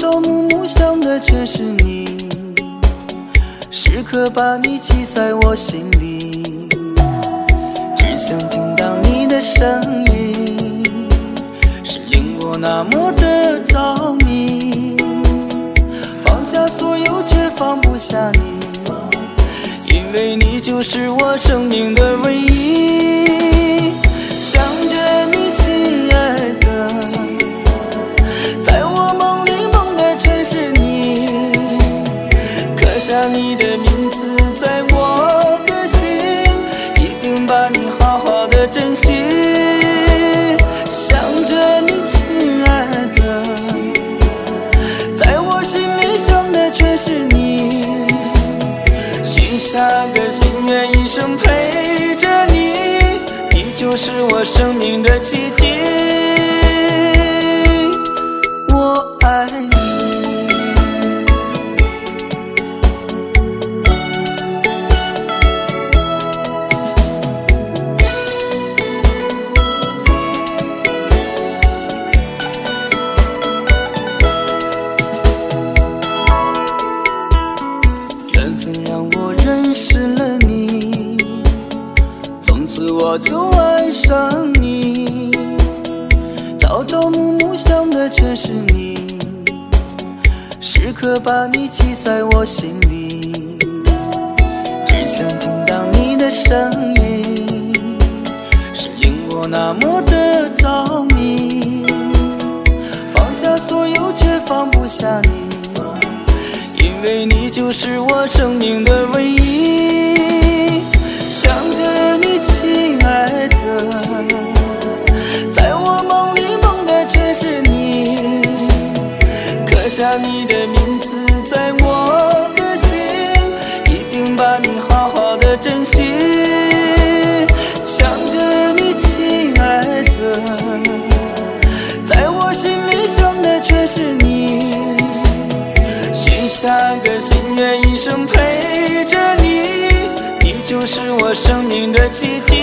朝暮暮想的全是你，时刻把你记在我心里，只想听到你的声音，是令我那么的着迷，放下所有却放不下你，因为你就是我生命的唯一。想着你亲爱的，在我梦里梦的全是你，刻下你的名字在我的心，一定把你好好的珍惜。想着你亲爱的，在我心里想的全是你，许下个心愿一生陪着你，你就是我生命的奇迹。我爱你。缘分让我认识了你，从此我就爱上你，朝朝暮暮想的全是你，时刻把你记在我心里，只想听到你的声音，是令我那么的着迷，放下所有却放不下你，因为你就是我生命的唯一。想着你亲爱的，在我梦里梦的全是你，刻下你的名字在我的心，一定把你好好的珍惜。想着你亲爱的，在我心里想的全是你，许下个心愿一生陪着你，你就是我生命的奇迹。